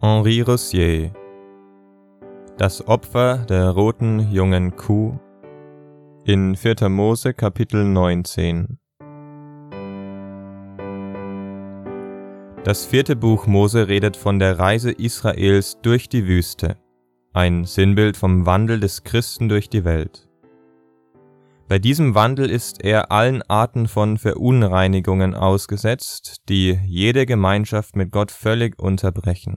Henri Roussier. Das Opfer der roten jungen Kuh in 4. Mose Kapitel 19. Das 4. Buch Mose redet von der Reise Israels durch die Wüste, ein Sinnbild vom Wandel des Christen durch die Welt. Bei diesem Wandel ist er allen Arten von Verunreinigungen ausgesetzt, die jede Gemeinschaft mit Gott völlig unterbrechen.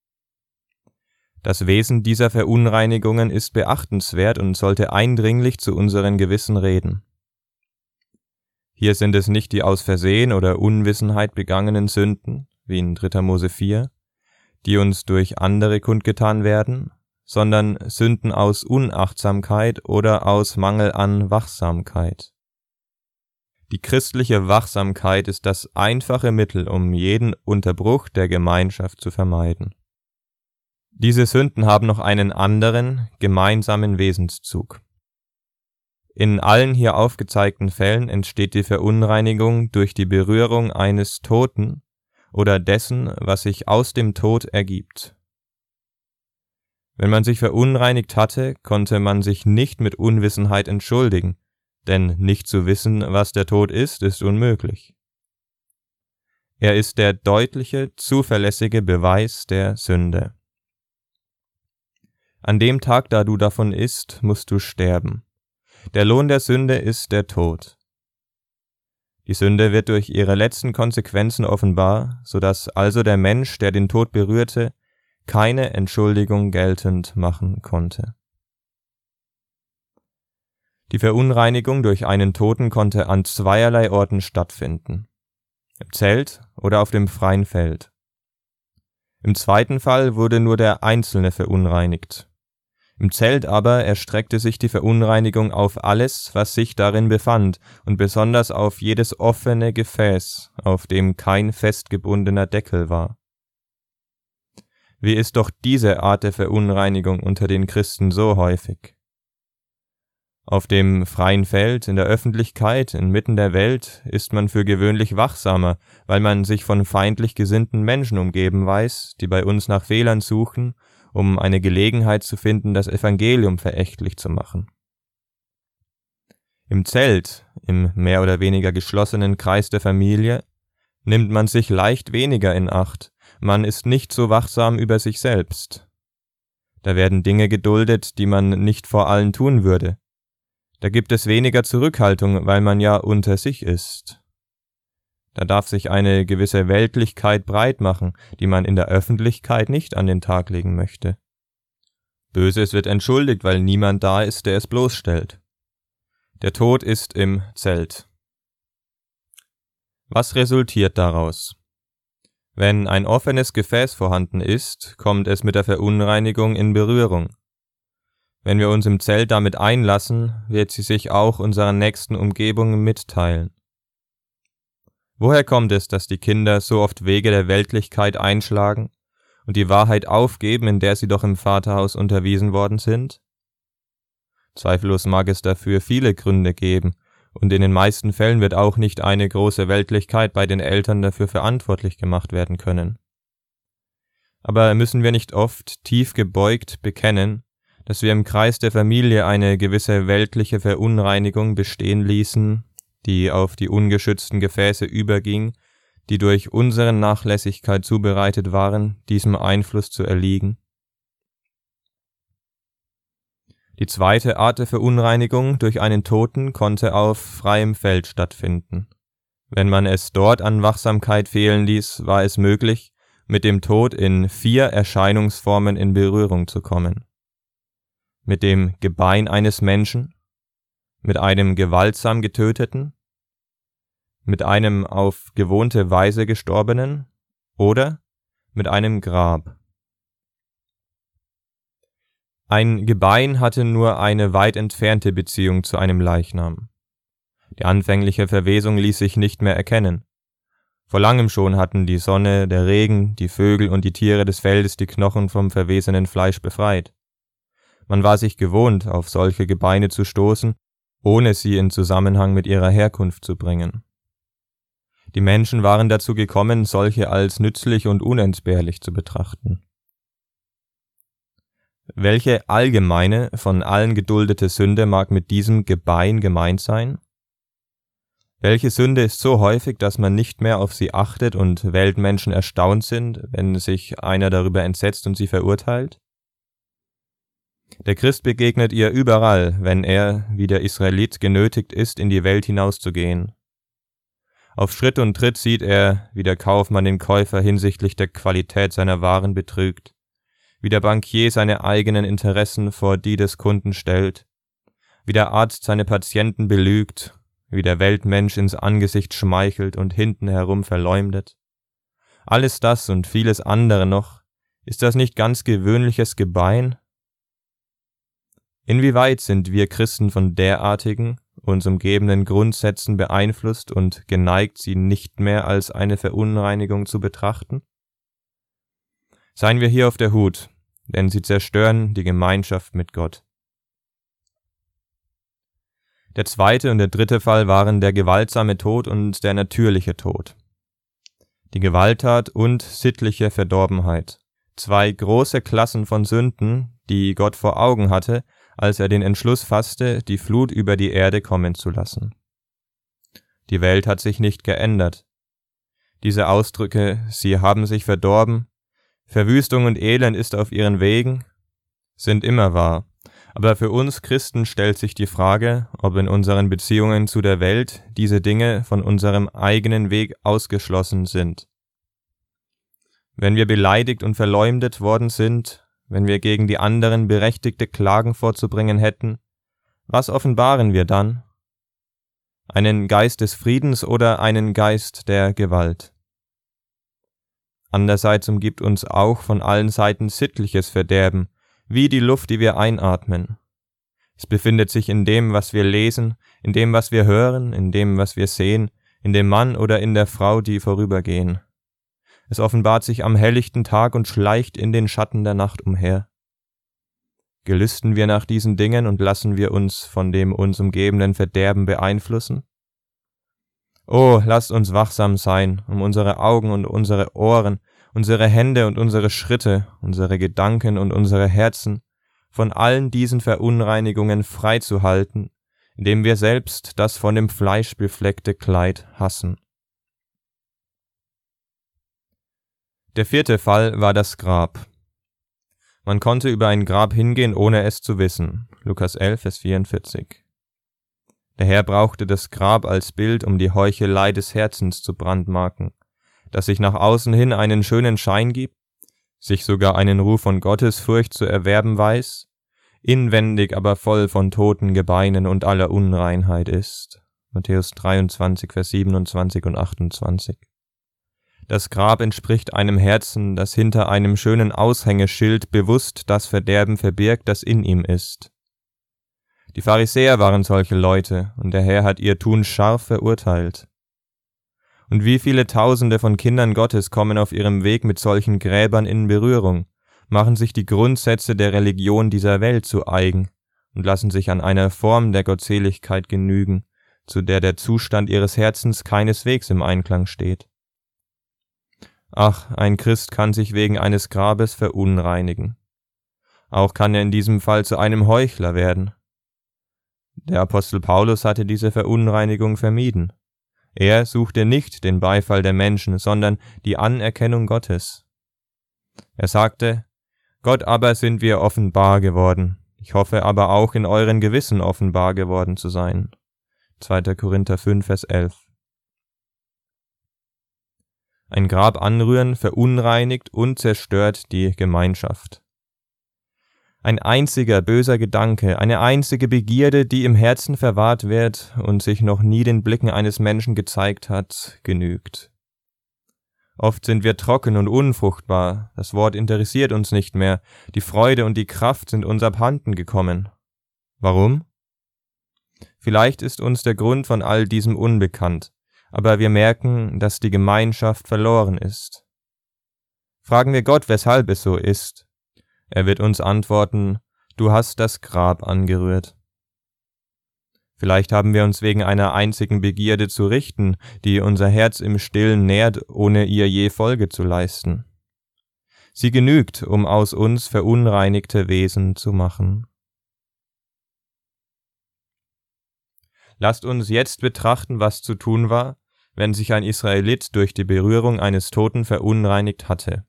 Das Wesen dieser Verunreinigungen ist beachtenswert und sollte eindringlich zu unseren Gewissen reden. Hier sind es nicht die aus Versehen oder Unwissenheit begangenen Sünden, wie in 3. Mose 4, die uns durch andere kundgetan werden, sondern Sünden aus Unachtsamkeit oder aus Mangel an Wachsamkeit. Die christliche Wachsamkeit ist das einfache Mittel, um jeden Unterbruch der Gemeinschaft zu vermeiden. Diese Sünden haben noch einen anderen, gemeinsamen Wesenszug. In allen hier aufgezeigten Fällen entsteht die Verunreinigung durch die Berührung eines Toten oder dessen, was sich aus dem Tod ergibt. Wenn man sich verunreinigt hatte, konnte man sich nicht mit Unwissenheit entschuldigen, denn nicht zu wissen, was der Tod ist unmöglich. Er ist der deutliche, zuverlässige Beweis der Sünde. An dem Tag, da du davon isst, musst du sterben. Der Lohn der Sünde ist der Tod. Die Sünde wird durch ihre letzten Konsequenzen offenbar, so dass also der Mensch, der den Tod berührte, keine Entschuldigung geltend machen konnte. Die Verunreinigung durch einen Toten konnte an zweierlei Orten stattfinden: im Zelt oder auf dem freien Feld. Im zweiten Fall wurde nur der Einzelne verunreinigt. Im Zelt aber erstreckte sich die Verunreinigung auf alles, was sich darin befand, und besonders auf jedes offene Gefäß, auf dem kein festgebundener Deckel war. Wie ist doch diese Art der Verunreinigung unter den Christen so häufig? Auf dem freien Feld, in der Öffentlichkeit, inmitten der Welt, ist man für gewöhnlich wachsamer, weil man sich von feindlich gesinnten Menschen umgeben weiß, die bei uns nach Fehlern suchen, um eine Gelegenheit zu finden, das Evangelium verächtlich zu machen. Im Zelt, im mehr oder weniger geschlossenen Kreis der Familie, nimmt man sich leicht weniger in Acht, man ist nicht so wachsam über sich selbst. Da werden Dinge geduldet, die man nicht vor allen tun würde. Da gibt es weniger Zurückhaltung, weil man ja unter sich ist. Da darf sich eine gewisse Weltlichkeit breit machen, die man in der Öffentlichkeit nicht an den Tag legen möchte. Böses wird entschuldigt, weil niemand da ist, der es bloßstellt. Der Tod ist im Zelt. Was resultiert daraus? Wenn ein offenes Gefäß vorhanden ist, kommt es mit der Verunreinigung in Berührung. Wenn wir uns im Zelt damit einlassen, wird sie sich auch unserer nächsten Umgebung mitteilen. Woher kommt es, dass die Kinder so oft Wege der Weltlichkeit einschlagen und die Wahrheit aufgeben, in der sie doch im Vaterhaus unterwiesen worden sind? Zweifellos mag es dafür viele Gründe geben, und in den meisten Fällen wird auch nicht eine große Weltlichkeit bei den Eltern dafür verantwortlich gemacht werden können. Aber müssen wir nicht oft tief gebeugt bekennen, dass wir im Kreis der Familie eine gewisse weltliche Verunreinigung bestehen ließen, die auf die ungeschützten Gefäße überging, die durch unsere Nachlässigkeit zubereitet waren, diesem Einfluss zu erliegen? Die zweite Art der Verunreinigung durch einen Toten konnte auf freiem Feld stattfinden. Wenn man es dort an Wachsamkeit fehlen ließ, war es möglich, mit dem Tod in 4 Erscheinungsformen in Berührung zu kommen: mit dem Gebein eines Menschen, mit einem gewaltsam Getöteten, mit einem auf gewohnte Weise Gestorbenen oder mit einem Grab. Ein Gebein hatte nur eine weit entfernte Beziehung zu einem Leichnam. Die anfängliche Verwesung ließ sich nicht mehr erkennen. Vor langem schon hatten die Sonne, der Regen, die Vögel und die Tiere des Feldes die Knochen vom verwesenen Fleisch befreit. Man war sich gewohnt, auf solche Gebeine zu stoßen, ohne sie in Zusammenhang mit ihrer Herkunft zu bringen. Die Menschen waren dazu gekommen, solche als nützlich und unentbehrlich zu betrachten. Welche allgemeine, von allen geduldete Sünde mag mit diesem Gebein gemeint sein? Welche Sünde ist so häufig, dass man nicht mehr auf sie achtet und Weltmenschen erstaunt sind, wenn sich einer darüber entsetzt und sie verurteilt? Der Christ begegnet ihr überall, wenn er, wie der Israelit, genötigt ist, in die Welt hinauszugehen. Auf Schritt und Tritt sieht er, wie der Kaufmann den Käufer hinsichtlich der Qualität seiner Waren betrügt, wie der Bankier seine eigenen Interessen vor die des Kunden stellt, wie der Arzt seine Patienten belügt, wie der Weltmensch ins Angesicht schmeichelt und hinten herum verleumdet. Alles das und vieles andere noch, ist das nicht ganz gewöhnliches Gebein? Inwieweit sind wir Christen von derartigen, uns umgebenden Grundsätzen beeinflusst und geneigt, sie nicht mehr als eine Verunreinigung zu betrachten? Seien wir hier auf der Hut, denn sie zerstören die Gemeinschaft mit Gott. Der zweite und der dritte Fall waren der gewaltsame Tod und der natürliche Tod. Die Gewalttat und sittliche Verdorbenheit. Zwei große Klassen von Sünden, die Gott vor Augen hatte, als er den Entschluss fasste, die Flut über die Erde kommen zu lassen. Die Welt hat sich nicht geändert. Diese Ausdrücke, sie haben sich verdorben, Verwüstung und Elend ist auf ihren Wegen, sind immer wahr. Aber für uns Christen stellt sich die Frage, ob in unseren Beziehungen zu der Welt diese Dinge von unserem eigenen Weg ausgeschlossen sind. Wenn wir beleidigt und verleumdet worden sind, wenn wir gegen die anderen berechtigte Klagen vorzubringen hätten, was offenbaren wir dann? Einen Geist des Friedens oder einen Geist der Gewalt? Andererseits umgibt uns auch von allen Seiten sittliches Verderben, wie die Luft, die wir einatmen. Es befindet sich in dem, was wir lesen, in dem, was wir hören, in dem, was wir sehen, in dem Mann oder in der Frau, die vorübergehen. Es offenbart sich am helllichten Tag und schleicht in den Schatten der Nacht umher. Gelüsten wir nach diesen Dingen und lassen wir uns von dem uns umgebenden Verderben beeinflussen? Oh, lasst uns wachsam sein, um unsere Augen und unsere Ohren, unsere Hände und unsere Schritte, unsere Gedanken und unsere Herzen von allen diesen Verunreinigungen freizuhalten, indem wir selbst das von dem Fleisch befleckte Kleid hassen. Der vierte Fall war das Grab. Man konnte über ein Grab hingehen, ohne es zu wissen. Lukas 11, Vers 44. Der Herr brauchte das Grab als Bild, um die Heuchelei des Herzens zu brandmarken, das sich nach außen hin einen schönen Schein gibt, sich sogar einen Ruf von Gottesfurcht zu erwerben weiß, inwendig aber voll von toten Gebeinen und aller Unreinheit ist. Matthäus 23, Vers 27 und 28. Das Grab entspricht einem Herzen, das hinter einem schönen Aushängeschild bewusst das Verderben verbirgt, das in ihm ist. Die Pharisäer waren solche Leute, und der Herr hat ihr Tun scharf verurteilt. Und wie viele Tausende von Kindern Gottes kommen auf ihrem Weg mit solchen Gräbern in Berührung, machen sich die Grundsätze der Religion dieser Welt zu eigen und lassen sich an einer Form der Gottseligkeit genügen, zu der der Zustand ihres Herzens keineswegs im Einklang steht. Ach, ein Christ kann sich wegen eines Grabes verunreinigen. Auch kann er in diesem Fall zu einem Heuchler werden. Der Apostel Paulus hatte diese Verunreinigung vermieden. Er suchte nicht den Beifall der Menschen, sondern die Anerkennung Gottes. Er sagte, Gott aber sind wir offenbar geworden. Ich hoffe aber auch in euren Gewissen offenbar geworden zu sein. 2. Korinther 5, Vers 11. Ein Grab anrühren verunreinigt und zerstört die Gemeinschaft. Ein einziger böser Gedanke, eine einzige Begierde, die im Herzen verwahrt wird und sich noch nie den Blicken eines Menschen gezeigt hat, genügt. Oft sind wir trocken und unfruchtbar, das Wort interessiert uns nicht mehr, die Freude und die Kraft sind uns abhanden gekommen. Warum? Vielleicht ist uns der Grund von all diesem unbekannt, aber wir merken, dass die Gemeinschaft verloren ist. Fragen wir Gott, weshalb es so ist. Er wird uns antworten, du hast das Grab angerührt. Vielleicht haben wir uns wegen einer einzigen Begierde zu richten, die unser Herz im Stillen nährt, ohne ihr je Folge zu leisten. Sie genügt, um aus uns verunreinigte Wesen zu machen. Lasst uns jetzt betrachten, was zu tun war, wenn sich ein Israelit durch die Berührung eines Toten verunreinigt hatte.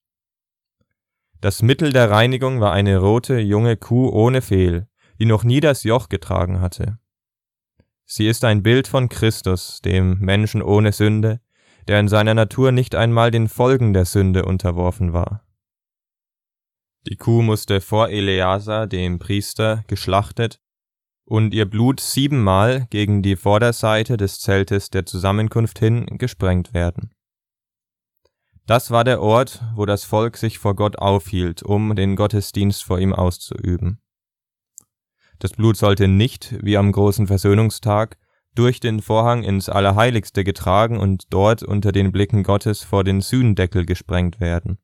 Das Mittel der Reinigung war eine rote, junge Kuh ohne Fehl, die noch nie das Joch getragen hatte. Sie ist ein Bild von Christus, dem Menschen ohne Sünde, der in seiner Natur nicht einmal den Folgen der Sünde unterworfen war. Die Kuh musste vor Eleazar, dem Priester, geschlachtet und ihr Blut 7-mal gegen die Vorderseite des Zeltes der Zusammenkunft hin gesprengt werden. Das war der Ort, wo das Volk sich vor Gott aufhielt, um den Gottesdienst vor ihm auszuüben. Das Blut sollte nicht, wie am großen Versöhnungstag, durch den Vorhang ins Allerheiligste getragen und dort unter den Blicken Gottes vor den Sühnendeckel gesprengt werden.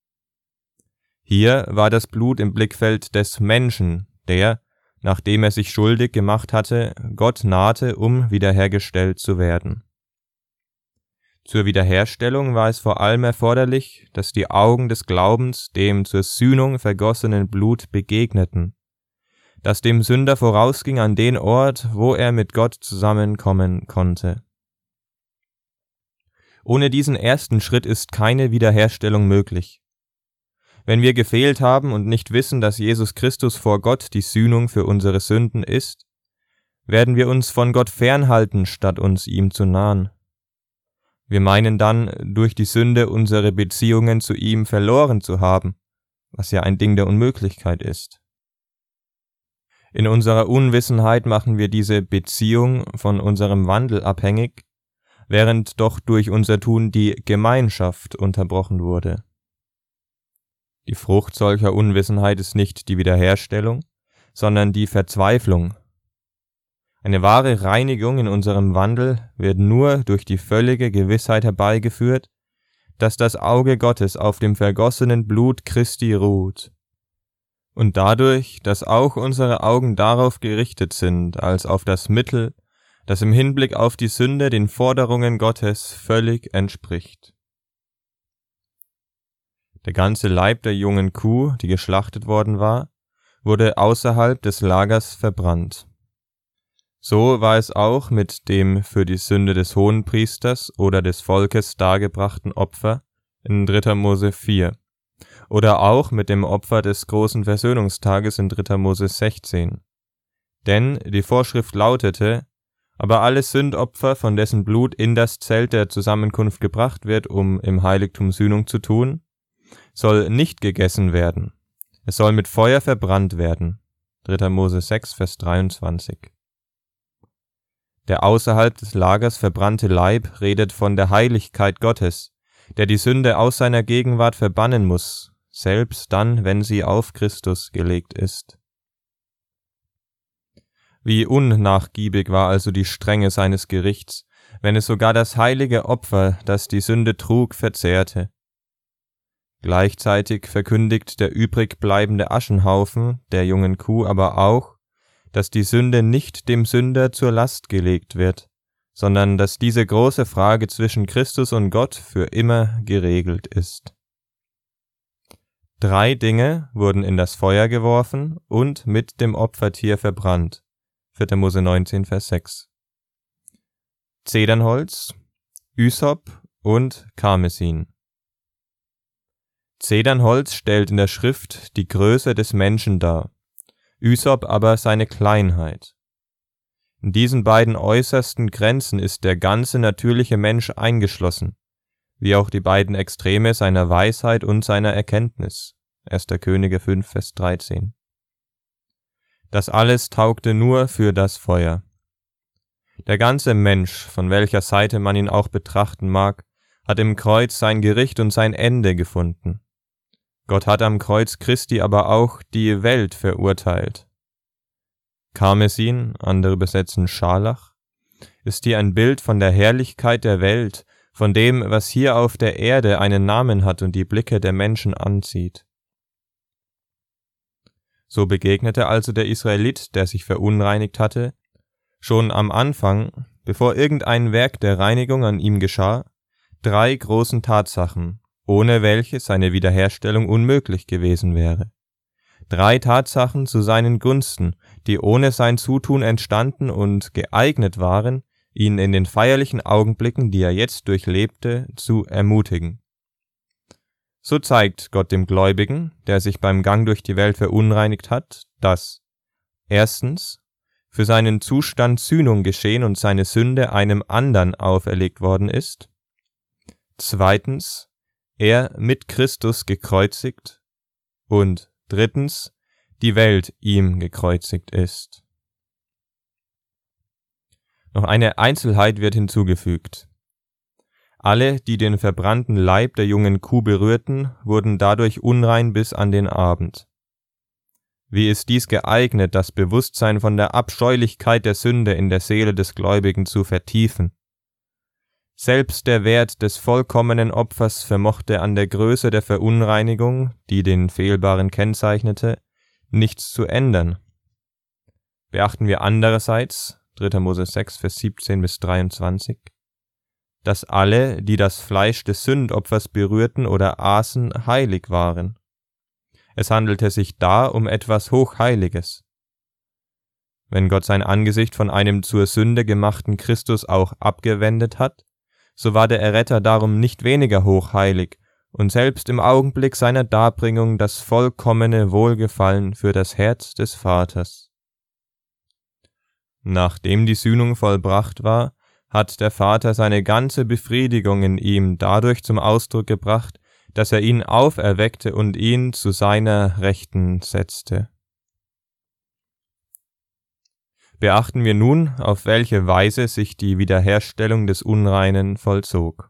Hier war das Blut im Blickfeld des Menschen, der, nachdem er sich schuldig gemacht hatte, Gott nahte, um wiederhergestellt zu werden. Zur Wiederherstellung war es vor allem erforderlich, dass die Augen des Glaubens dem zur Sühnung vergossenen Blut begegneten, das dem Sünder vorausging an den Ort, wo er mit Gott zusammenkommen konnte. Ohne diesen ersten Schritt ist keine Wiederherstellung möglich. Wenn wir gefehlt haben und nicht wissen, dass Jesus Christus vor Gott die Sühnung für unsere Sünden ist, werden wir uns von Gott fernhalten, statt uns ihm zu nahen. Wir meinen dann, durch die Sünde unsere Beziehungen zu ihm verloren zu haben, was ja ein Ding der Unmöglichkeit ist. In unserer Unwissenheit machen wir diese Beziehung von unserem Wandel abhängig, während doch durch unser Tun die Gemeinschaft unterbrochen wurde. Die Frucht solcher Unwissenheit ist nicht die Wiederherstellung, sondern die Verzweiflung. Eine wahre Reinigung in unserem Wandel wird nur durch die völlige Gewissheit herbeigeführt, dass das Auge Gottes auf dem vergossenen Blut Christi ruht, und dadurch, dass auch unsere Augen darauf gerichtet sind, als auf das Mittel, das im Hinblick auf die Sünde den Forderungen Gottes völlig entspricht. Der ganze Leib der jungen Kuh, die geschlachtet worden war, wurde außerhalb des Lagers verbrannt. So war es auch mit dem für die Sünde des Hohenpriesters oder des Volkes dargebrachten Opfer in 3. Mose 4 oder auch mit dem Opfer des großen Versöhnungstages in 3. Mose 16. Denn die Vorschrift lautete: Aber alles Sündopfer, von dessen Blut in das Zelt der Zusammenkunft gebracht wird, um im Heiligtum Sühnung zu tun, soll nicht gegessen werden. Es soll mit Feuer verbrannt werden. 3. Mose 6, Vers 23. Der außerhalb des Lagers verbrannte Leib redet von der Heiligkeit Gottes, der die Sünde aus seiner Gegenwart verbannen muss, selbst dann, wenn sie auf Christus gelegt ist. Wie unnachgiebig war also die Strenge seines Gerichts, wenn es sogar das heilige Opfer, das die Sünde trug, verzehrte. Gleichzeitig verkündigt der übrig bleibende Aschenhaufen der jungen Kuh aber auch, dass die Sünde nicht dem Sünder zur Last gelegt wird, sondern dass diese große Frage zwischen Christus und Gott für immer geregelt ist. 3 Dinge wurden in das Feuer geworfen und mit dem Opfertier verbrannt. 4. Mose 19, Vers 6. Zedernholz, Ysop und Karmesin. Zedernholz stellt in der Schrift die Größe des Menschen dar, Ysop aber seine Kleinheit. In diesen beiden äußersten Grenzen ist der ganze natürliche Mensch eingeschlossen, wie auch die beiden Extreme seiner Weisheit und seiner Erkenntnis. 1. Könige 5, Vers 13. Das alles taugte nur für das Feuer. Der ganze Mensch, von welcher Seite man ihn auch betrachten mag, hat im Kreuz sein Gericht und sein Ende gefunden. Gott hat am Kreuz Christi aber auch die Welt verurteilt. Karmesin, andere übersetzen Scharlach, ist hier ein Bild von der Herrlichkeit der Welt, von dem, was hier auf der Erde einen Namen hat und die Blicke der Menschen anzieht. So begegnete also der Israelit, der sich verunreinigt hatte, schon am Anfang, bevor irgendein Werk der Reinigung an ihm geschah, 3 großen Tatsachen, ohne welche seine Wiederherstellung unmöglich gewesen wäre. 3 Tatsachen zu seinen Gunsten, die ohne sein Zutun entstanden und geeignet waren, ihn in den feierlichen Augenblicken, die er jetzt durchlebte, zu ermutigen. So zeigt Gott dem Gläubigen, der sich beim Gang durch die Welt verunreinigt hat, dass erstens für seinen Zustand Sühnung geschehen und seine Sünde einem anderen auferlegt worden ist, zweitens er mit Christus gekreuzigt und drittens die Welt ihm gekreuzigt ist. Noch eine Einzelheit wird hinzugefügt. Alle, die den verbrannten Leib der jungen Kuh berührten, wurden dadurch unrein bis an den Abend. Wie ist dies geeignet, das Bewusstsein von der Abscheulichkeit der Sünde in der Seele des Gläubigen zu vertiefen? Selbst der Wert des vollkommenen Opfers vermochte an der Größe der Verunreinigung, die den Fehlbaren kennzeichnete, nichts zu ändern. Beachten wir andererseits, 3. Mose 6, Vers 17 bis 23, dass alle, die das Fleisch des Sündopfers berührten oder aßen, heilig waren. Es handelte sich da um etwas Hochheiliges. Wenn Gott sein Angesicht von einem zur Sünde gemachten Christus auch abgewendet hat, so war der Erretter darum nicht weniger hochheilig und selbst im Augenblick seiner Darbringung das vollkommene Wohlgefallen für das Herz des Vaters. Nachdem die Sühnung vollbracht war, hat der Vater seine ganze Befriedigung in ihm dadurch zum Ausdruck gebracht, dass er ihn auferweckte und ihn zu seiner Rechten setzte. Beachten wir nun, auf welche Weise sich die Wiederherstellung des Unreinen vollzog.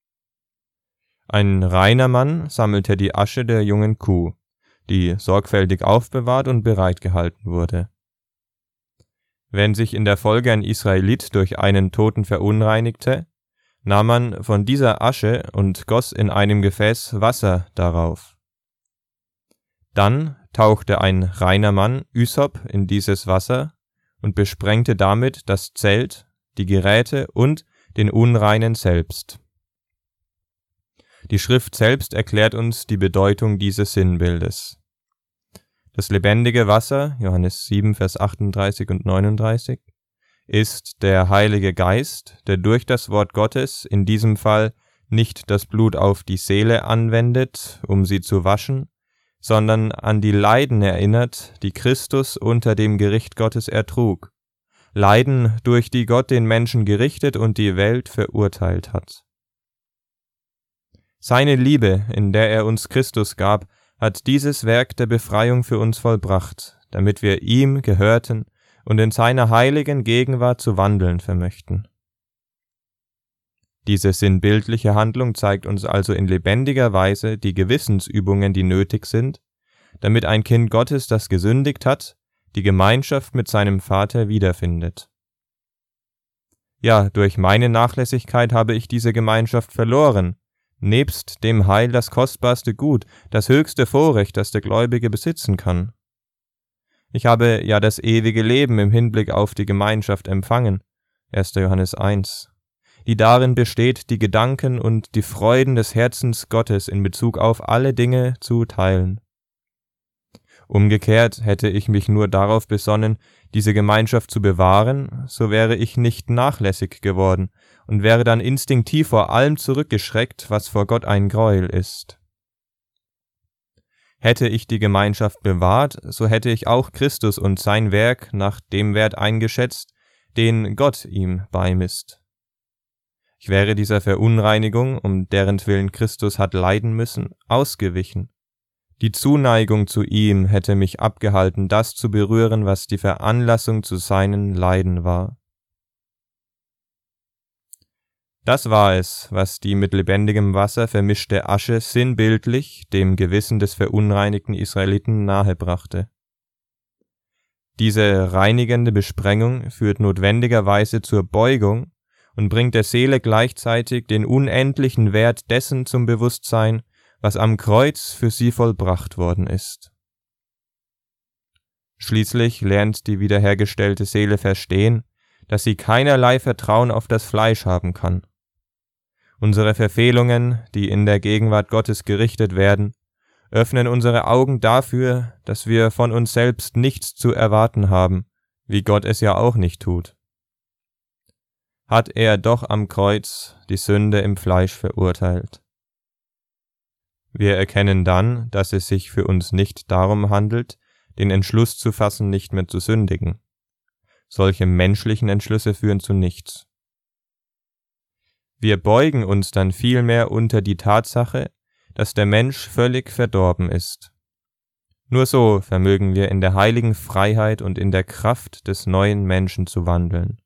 Ein reiner Mann sammelte die Asche der jungen Kuh, die sorgfältig aufbewahrt und bereitgehalten wurde. Wenn sich in der Folge ein Israelit durch einen Toten verunreinigte, nahm man von dieser Asche und goss in einem Gefäß Wasser darauf. Dann tauchte ein reiner Mann Ysop in dieses Wasser und besprengte damit das Zelt, die Geräte und den Unreinen selbst. Die Schrift selbst erklärt uns die Bedeutung dieses Sinnbildes. Das lebendige Wasser, Johannes 7, Vers 38 und 39, ist der Heilige Geist, der durch das Wort Gottes in diesem Fall nicht das Blut auf die Seele anwendet, um sie zu waschen, sondern an die Leiden erinnert, die Christus unter dem Gericht Gottes ertrug, Leiden, durch die Gott den Menschen gerichtet und die Welt verurteilt hat. Seine Liebe, in der er uns Christus gab, hat dieses Werk der Befreiung für uns vollbracht, damit wir ihm gehörten und in seiner heiligen Gegenwart zu wandeln vermöchten. Diese sinnbildliche Handlung zeigt uns also in lebendiger Weise die Gewissensübungen, die nötig sind, damit ein Kind Gottes, das gesündigt hat, die Gemeinschaft mit seinem Vater wiederfindet. Ja, durch meine Nachlässigkeit habe ich diese Gemeinschaft verloren, nebst dem Heil das kostbarste Gut, das höchste Vorrecht, das der Gläubige besitzen kann. Ich habe ja das ewige Leben im Hinblick auf die Gemeinschaft empfangen, 1. Johannes 1, die darin besteht, die Gedanken und die Freuden des Herzens Gottes in Bezug auf alle Dinge zu teilen. Umgekehrt, hätte ich mich nur darauf besonnen, diese Gemeinschaft zu bewahren, so wäre ich nicht nachlässig geworden und wäre dann instinktiv vor allem zurückgeschreckt, was vor Gott ein Gräuel ist. Hätte ich die Gemeinschaft bewahrt, so hätte ich auch Christus und sein Werk nach dem Wert eingeschätzt, den Gott ihm beimisst. Ich wäre dieser Verunreinigung, um derentwillen Christus hat leiden müssen, ausgewichen. Die Zuneigung zu ihm hätte mich abgehalten, das zu berühren, was die Veranlassung zu seinen Leiden war. Das war es, was die mit lebendigem Wasser vermischte Asche sinnbildlich dem Gewissen des verunreinigten Israeliten nahebrachte. Diese reinigende Besprengung führt notwendigerweise zur Beugung und bringt der Seele gleichzeitig den unendlichen Wert dessen zum Bewusstsein, was am Kreuz für sie vollbracht worden ist. Schließlich lernt die wiederhergestellte Seele verstehen, dass sie keinerlei Vertrauen auf das Fleisch haben kann. Unsere Verfehlungen, die in der Gegenwart Gottes gerichtet werden, öffnen unsere Augen dafür, dass wir von uns selbst nichts zu erwarten haben, wie Gott es ja auch nicht tut. Hat er doch am Kreuz die Sünde im Fleisch verurteilt. Wir erkennen dann, dass es sich für uns nicht darum handelt, den Entschluss zu fassen, nicht mehr zu sündigen. Solche menschlichen Entschlüsse führen zu nichts. Wir beugen uns dann vielmehr unter die Tatsache, dass der Mensch völlig verdorben ist. Nur so vermögen wir in der heiligen Freiheit und in der Kraft des neuen Menschen zu wandeln.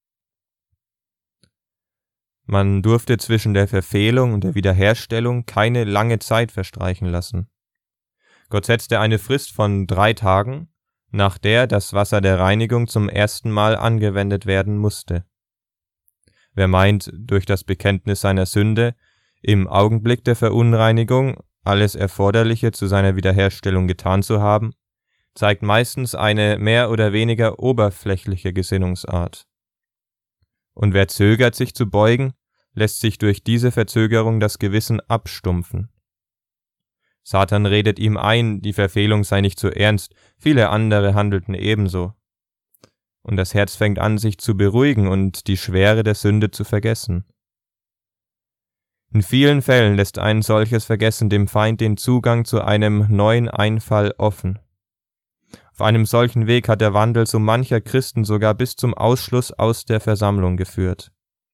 Man durfte zwischen der Verfehlung und der Wiederherstellung keine lange Zeit verstreichen lassen. Gott setzte eine Frist von 3 Tagen, nach der das Wasser der Reinigung zum ersten Mal angewendet werden musste. Wer meint, durch das Bekenntnis seiner Sünde im Augenblick der Verunreinigung alles Erforderliche zu seiner Wiederherstellung getan zu haben, zeigt meistens eine mehr oder weniger oberflächliche Gesinnungsart. Und wer zögert, sich zu beugen, lässt sich durch diese Verzögerung das Gewissen abstumpfen. Satan redet ihm ein, die Verfehlung sei nicht so ernst, viele andere handelten ebenso. Und das Herz fängt an, sich zu beruhigen und die Schwere der Sünde zu vergessen. In vielen Fällen lässt ein solches Vergessen dem Feind den Zugang zu einem neuen Einfall offen. Auf einem solchen Weg hat der Wandel so mancher Christen sogar bis zum Ausschluss aus der Versammlung geführt.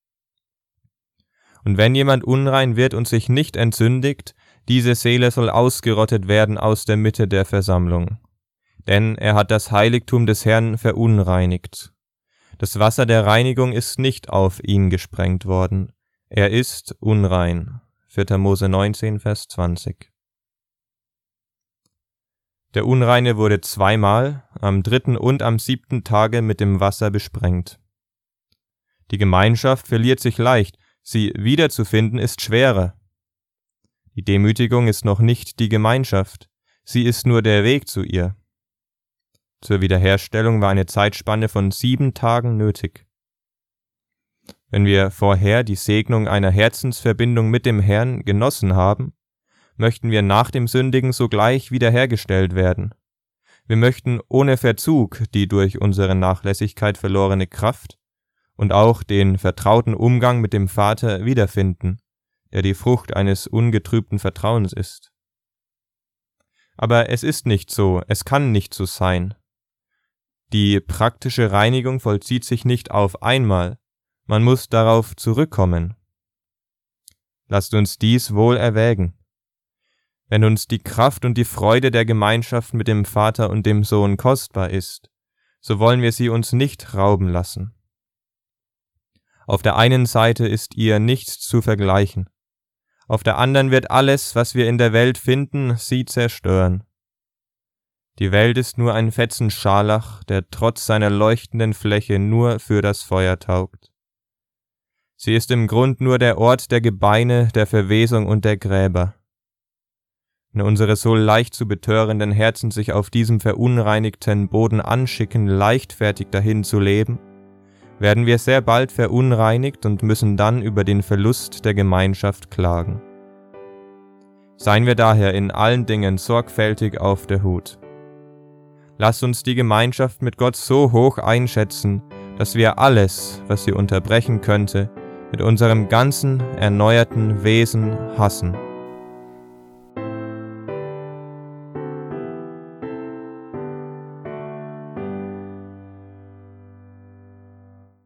Und wenn jemand unrein wird und sich nicht entsündigt, diese Seele soll ausgerottet werden aus der Mitte der Versammlung. Denn er hat das Heiligtum des Herrn verunreinigt. Das Wasser der Reinigung ist nicht auf ihn gesprengt worden. Er ist unrein. 4. Mose 19, Vers 20. Der Unreine wurde 2-mal, am 3. und am 7. Tage mit dem Wasser besprengt. Die Gemeinschaft verliert sich leicht, sie wiederzufinden ist schwerer. Die Demütigung ist noch nicht die Gemeinschaft, sie ist nur der Weg zu ihr. Zur Wiederherstellung war eine Zeitspanne von 7 Tagen nötig. Wenn wir vorher die Segnung einer Herzensverbindung mit dem Herrn genossen haben, möchten wir nach dem Sündigen sogleich wiederhergestellt werden. Wir möchten ohne Verzug die durch unsere Nachlässigkeit verlorene Kraft und auch den vertrauten Umgang mit dem Vater wiederfinden, der die Frucht eines ungetrübten Vertrauens ist. Aber es ist nicht so, es kann nicht so sein. Die praktische Reinigung vollzieht sich nicht auf einmal, man muss darauf zurückkommen. Lasst uns dies wohl erwägen. Wenn uns die Kraft und die Freude der Gemeinschaft mit dem Vater und dem Sohn kostbar ist, so wollen wir sie uns nicht rauben lassen. Auf der einen Seite ist ihr nichts zu vergleichen, auf der anderen wird alles, was wir in der Welt finden, sie zerstören. Die Welt ist nur ein Fetzen Scharlach, der trotz seiner leuchtenden Fläche nur für das Feuer taugt. Sie ist im Grund nur der Ort der Gebeine, der Verwesung und der Gräber. Wenn unsere so leicht zu betörenden Herzen sich auf diesem verunreinigten Boden anschicken, leichtfertig dahin zu leben, werden wir sehr bald verunreinigt und müssen dann über den Verlust der Gemeinschaft klagen. Seien wir daher in allen Dingen sorgfältig auf der Hut. Lasst uns die Gemeinschaft mit Gott so hoch einschätzen, dass wir alles, was sie unterbrechen könnte, mit unserem ganzen erneuerten Wesen hassen.